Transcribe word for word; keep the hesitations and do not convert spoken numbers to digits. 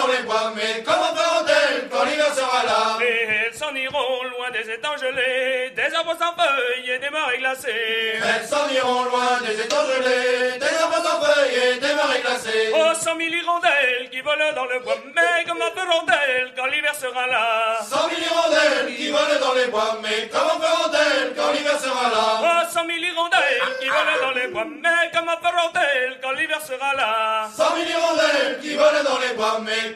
dans les bois, mais comment feront-elles quand l'hiver sera là? Et elles s'en iront loin des étangs gelés, des arbres sans feuilles et des marées glacées. Elles s'en iront loin des étangs gelés, des arbres sans feuilles et des marées glacées. Oh, cent mille hirondelles qui volent dans le bois, mais comment feront-elles quand l'hiver sera là? Cent mille hirondelles qui volent dans les bois, mais comment feront-elles quand l'hiver sera là? Oh, cent mille hirondelles qui volent dans les bois, mais comment feront-elles quand l'hiver sera là? Cent mille hirondelles qui volent dans les bois, mais